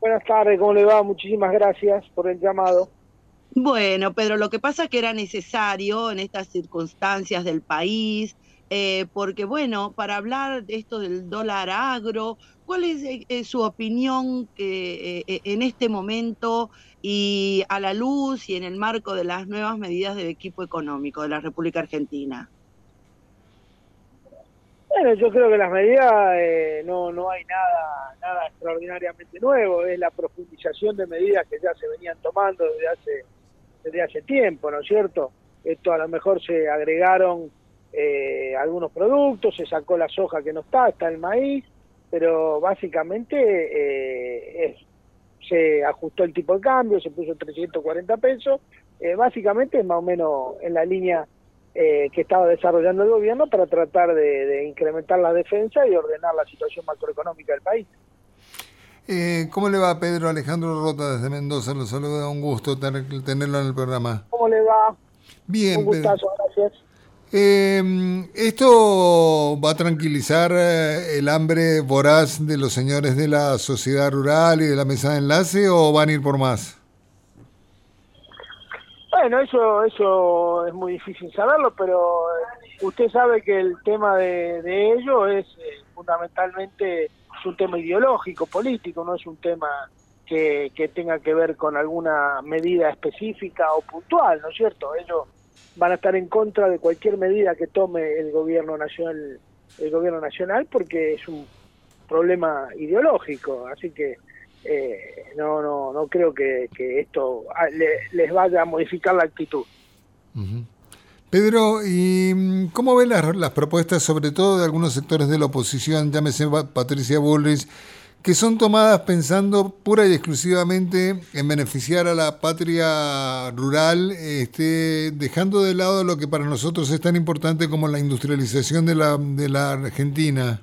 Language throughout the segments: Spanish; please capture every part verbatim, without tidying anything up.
Buenas tardes, ¿cómo le va? Muchísimas gracias por el llamado. Bueno, Pedro, lo que pasa es que era necesario en estas circunstancias del país, eh, porque bueno, para hablar de esto del dólar agro, ¿cuál es eh, eh, su opinión que, eh, eh, en este momento y a la luz y en el marco de las nuevas medidas del equipo económico de la República Argentina? Bueno, yo creo que las medidas eh, no, no hay nada, nada extraordinariamente nuevo, es la profundización de medidas que ya se venían tomando desde hace, desde hace tiempo, ¿no es cierto? Esto a lo mejor se agregaron eh, algunos productos, se sacó la soja que no está, está el maíz, pero básicamente eh, es, se ajustó el tipo de cambio, se puso trescientos cuarenta pesos, eh, básicamente es más o menos en la línea eh, que estaba desarrollando el gobierno para tratar de, de incrementar la defensa y ordenar la situación macroeconómica del país. Eh, ¿Cómo le va, Pedro? Alejandro Rota desde Mendoza, lo saluda, un gusto tener- tenerlo en el programa. ¿Cómo le va? Un Bien, Pedro. gustazo, gracias. Eh, ¿esto va a tranquilizar eh, el hambre voraz de los señores de la sociedad rural y de la mesa de enlace o van a ir por más? Bueno, eso eso es muy difícil saberlo, pero eh, usted sabe que el tema de, de ello es eh, fundamentalmente es un tema ideológico, político, no es un tema que, que tenga que ver con alguna medida específica o puntual, ¿no es cierto? Ellos van a estar en contra de cualquier medida que tome el gobierno nacional, el gobierno nacional, porque es un problema ideológico, así que eh, no no no creo que, que esto le, les vaya a modificar la actitud. Uh-huh. Pedro, ¿y mm, cómo ven las, las propuestas, sobre todo de algunos sectores de la oposición, llámese Patricia Bullrich, que son tomadas pensando pura y exclusivamente en beneficiar a la patria rural, este, dejando de lado lo que para nosotros es tan importante como la industrialización de la, de la Argentina?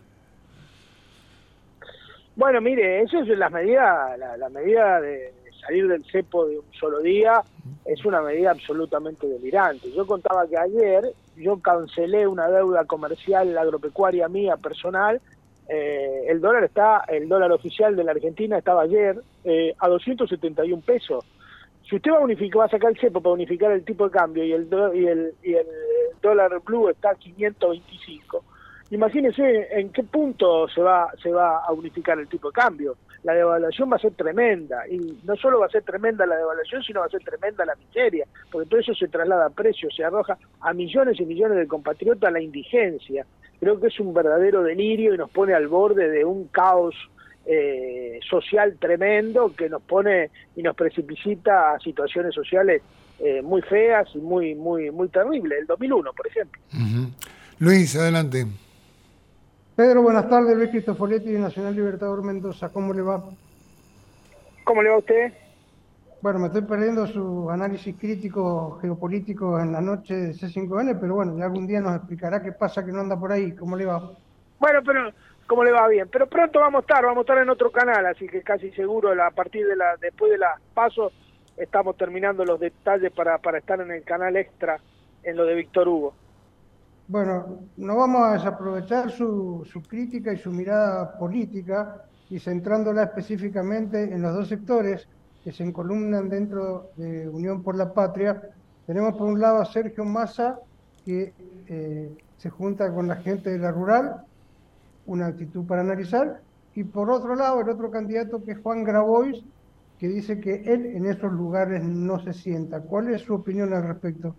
Bueno, mire, eso es la medida, la, la medida de salir del cepo de un solo día, es una medida absolutamente delirante. Yo contaba que ayer yo cancelé una deuda comercial agropecuaria mía personal. Eh, el dólar está, el dólar oficial de la Argentina estaba ayer eh, a doscientos setenta y un pesos. Si usted va a unificar, va a sacar el cepo para unificar el tipo de cambio y el do, y el y el dólar blue está a quinientos veinticinco. Imagínense en qué punto se va se va a unificar el tipo de cambio. La devaluación va a ser tremenda, y no solo va a ser tremenda la devaluación, sino va a ser tremenda la miseria, porque todo eso se traslada a precios, se arroja a millones y millones de compatriotas a la indigencia. Creo que es un verdadero delirio y nos pone al borde de un caos eh, social tremendo que nos pone y nos precipita a situaciones sociales eh, muy feas y muy muy muy terribles. El dos mil uno, por ejemplo. Uh-huh. Luis, adelante. Pedro, buenas tardes. Luis Cristofoletti de Nacional Libertador Mendoza. ¿Cómo le va? ¿Cómo le va a usted? Bueno, me estoy perdiendo su análisis crítico geopolítico en la noche de C cinco N, pero bueno, ya algún día nos explicará qué pasa que no anda por ahí. ¿Cómo le va? Bueno, pero ¿cómo le va? Bien. Pero pronto vamos a estar, vamos a estar en otro canal, así que casi seguro a partir de la, después de las pasos, estamos terminando los detalles para, para estar en el canal extra en lo de Víctor Hugo. Bueno, no vamos a desaprovechar su, su crítica y su mirada política y centrándola específicamente en los dos sectores que se encolumnan dentro de Unión por la Patria. Tenemos por un lado a Sergio Massa, que eh, se junta con la gente de la rural, una actitud para analizar, y por otro lado el otro candidato que es Juan Grabois, que dice que él en esos lugares no se sienta. ¿Cuál es su opinión al respecto?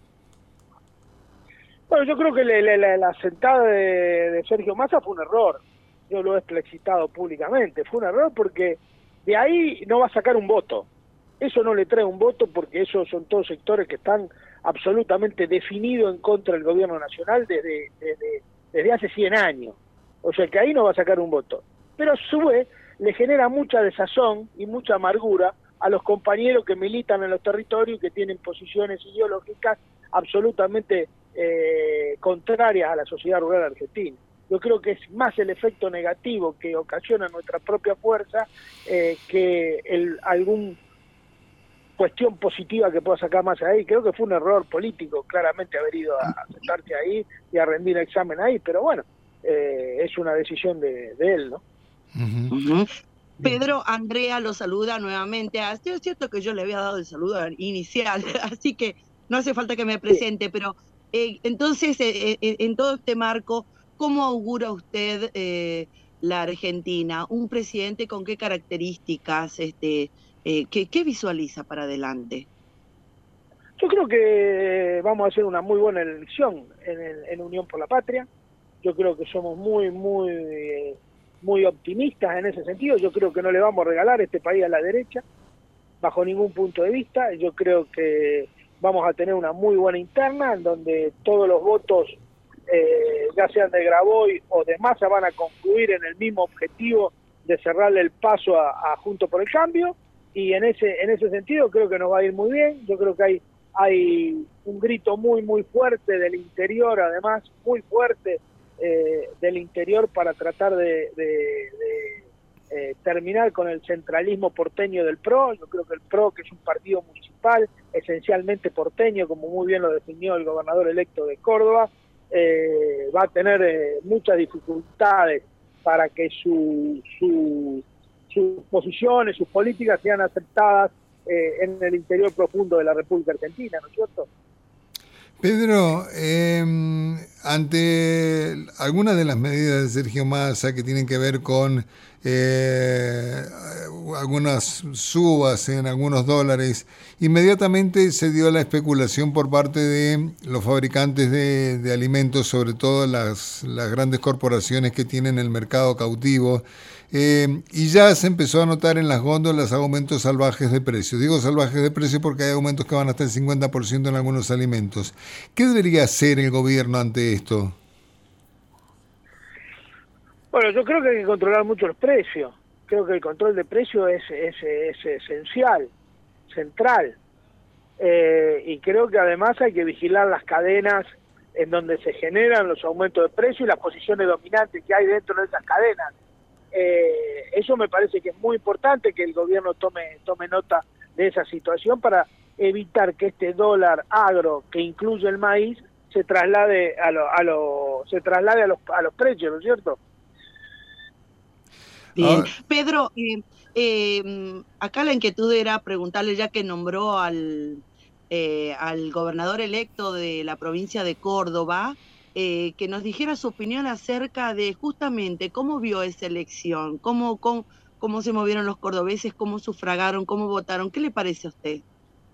Bueno, yo creo que le, le, la, la sentada de, de Sergio Massa fue un error. Yo lo he explicitado públicamente. Fue un error porque de ahí no va a sacar un voto. Eso no le trae un voto porque esos son todos sectores que están absolutamente definidos en contra del gobierno nacional desde, desde, desde hace cien años. O sea que ahí no va a sacar un voto. Pero a su vez le genera mucha desazón y mucha amargura a los compañeros que militan en los territorios y que tienen posiciones ideológicas absolutamente eh, contrarias a la sociedad rural argentina. Yo creo que es más el efecto negativo que ocasiona nuestra propia fuerza eh, que el, algún cuestión positiva que pueda sacar más ahí. Creo que fue un error político, claramente, haber ido a, a sentarse ahí y a rendir el examen ahí, pero bueno, eh, es una decisión de, de él, ¿no? Uh-huh. Pedro, Andrea lo saluda nuevamente. Es cierto que yo le había dado el saludo inicial, así que no hace falta que me presente, pero eh, entonces, eh, eh, en todo este marco, ¿cómo augura usted eh, la Argentina? ¿Un presidente con qué características? Este, eh, ¿qué, qué visualiza para adelante? Yo creo que vamos a hacer una muy buena elección en, el, en Unión por la Patria. Yo creo que somos muy, muy, eh, muy optimistas en ese sentido. Yo creo que no le vamos a regalar este país a la derecha, bajo ningún punto de vista. Yo creo que vamos a tener una muy buena interna, en donde todos los votos, eh, ya sean de Graboy o de Massa, van a concluir en el mismo objetivo de cerrarle el paso a, a Juntos por el Cambio. Y en ese, en ese sentido creo que nos va a ir muy bien. Yo creo que hay Hay un grito muy, muy fuerte del interior, además, muy fuerte eh, del interior para tratar de, de, de eh, terminar con el centralismo porteño del P R O. Yo creo que el P R O, que es un partido municipal, esencialmente porteño, como muy bien lo definió el gobernador electo de Córdoba, eh, va a tener eh, muchas dificultades para que su, su, sus posiciones, sus políticas sean aceptadas Eh, en el interior profundo de la República Argentina, ¿no es cierto? Pedro, eh, ante algunas de las medidas de Sergio Massa que tienen que ver con eh, algunas subas en algunos dólares, inmediatamente se dio la especulación por parte de los fabricantes de, de alimentos, sobre todo las, las grandes corporaciones que tienen el mercado cautivo, Eh, y ya se empezó a notar en las góndolas aumentos salvajes de precios. Digo salvajes de precios porque hay aumentos que van hasta el cincuenta por ciento en algunos alimentos. ¿Qué debería hacer el gobierno ante esto? Bueno, yo creo que hay que controlar mucho los precios. Creo que el control de precios es, es, es esencial, central. Eh, y creo que además hay que vigilar las cadenas en donde se generan los aumentos de precios y las posiciones dominantes que hay dentro de esas cadenas. Eh, eso me parece que es muy importante que el gobierno tome tome nota de esa situación para evitar que este dólar agro que incluye el maíz se traslade a lo, a lo se traslade a los a los precios, ¿no es cierto? Bien, Pedro, eh, eh, acá la inquietud era preguntarle, ya que nombró al eh, al gobernador electo de la provincia de Córdoba, Eh, que nos dijera su opinión acerca de justamente cómo vio esa elección, cómo, cómo, cómo se movieron los cordobeses, cómo sufragaron, cómo votaron. ¿Qué le parece a usted?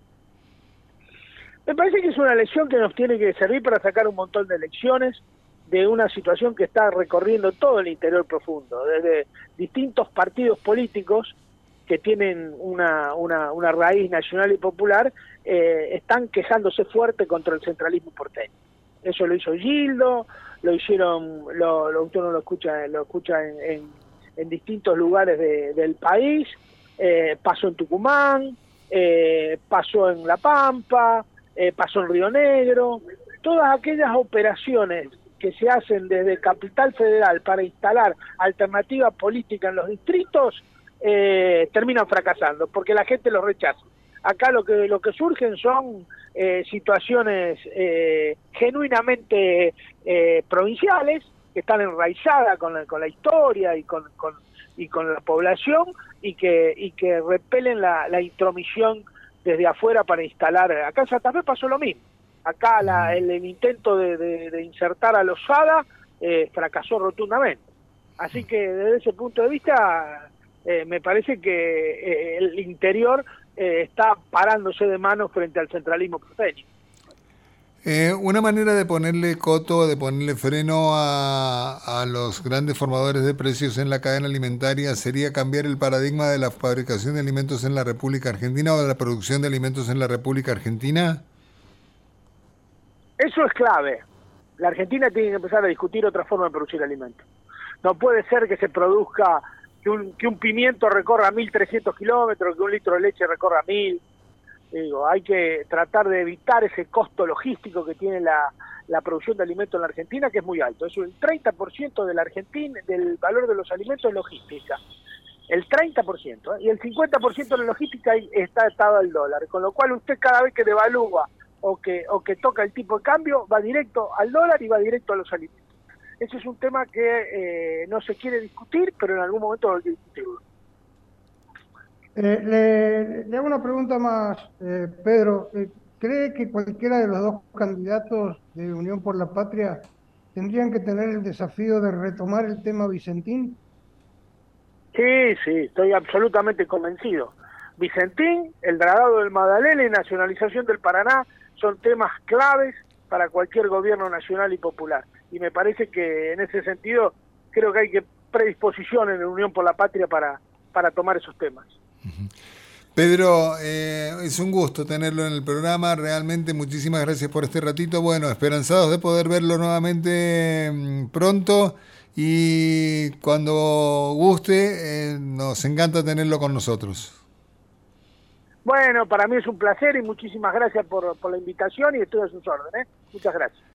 Me parece que es una elección que nos tiene que servir para sacar un montón de lecciones de una situación que está recorriendo todo el interior profundo, desde distintos partidos políticos que tienen una, una, una raíz nacional y popular, eh, están quejándose fuerte contra el centralismo porteño. Eso lo hizo Gildo, lo hicieron, lo, lo, uno lo escucha, lo escucha en, en, en distintos lugares de, del país, eh, pasó en Tucumán, eh, pasó en La Pampa, eh, pasó en Río Negro. Todas aquellas operaciones que se hacen desde Capital Federal para instalar alternativa política en los distritos eh, terminan fracasando, porque la gente los rechaza. Acá lo que lo que surgen son eh, situaciones eh, genuinamente eh, provinciales, que están enraizadas con la, con la historia y con, con y con la población, y que y que repelen la, la intromisión desde afuera para instalar. Acá en Santa Fe pasó lo mismo. Acá la, el, el intento de, de, de insertar a los Sada eh, fracasó rotundamente. Así que desde ese punto de vista eh, me parece que eh, el interior eh, está parándose de mano frente al centralismo porteño. Eh, una manera de ponerle coto, de ponerle freno a, a los grandes formadores de precios en la cadena alimentaria sería cambiar el paradigma de la fabricación de alimentos en la República Argentina o de la producción de alimentos en la República Argentina. Eso es clave. La Argentina tiene que empezar a discutir otra forma de producir alimentos. No puede ser que se produzca, que un, que un pimiento recorra mil trescientos kilómetros, que un litro de leche recorra mil. Digo, hay que tratar de evitar ese costo logístico que tiene la, la producción de alimentos en la Argentina, que es muy alto. Es el treinta por ciento de la Argentina, del valor de los alimentos es logística. El treinta por ciento. ¿eh? Y el cincuenta por ciento de la logística está atado al dólar. Con lo cual usted cada vez que devalúa o que o que toca el tipo de cambio, va directo al dólar y va directo a los alimentos. Ese es un tema que eh, no se quiere discutir, pero en algún momento hay que discutirlo. Eh, le, le hago una pregunta más, eh, Pedro. Eh, ¿cree que cualquiera de los dos candidatos de Unión por la Patria tendrían que tener el desafío de retomar el tema Vicentín? Sí, sí, estoy absolutamente convencido. Vicentín, el dragado del Magdalena y nacionalización del Paraná son temas claves para cualquier gobierno nacional y popular. Y me parece que en ese sentido creo que hay que predisposición en la Unión por la Patria para, para tomar esos temas. Pedro, eh, es un gusto tenerlo en el programa, realmente muchísimas gracias por este ratito. Bueno, esperanzados de poder verlo nuevamente mmm, pronto y cuando guste, eh, nos encanta tenerlo con nosotros. Bueno, para mí es un placer y muchísimas gracias por, por la invitación y estoy a sus órdenes. Muchas gracias.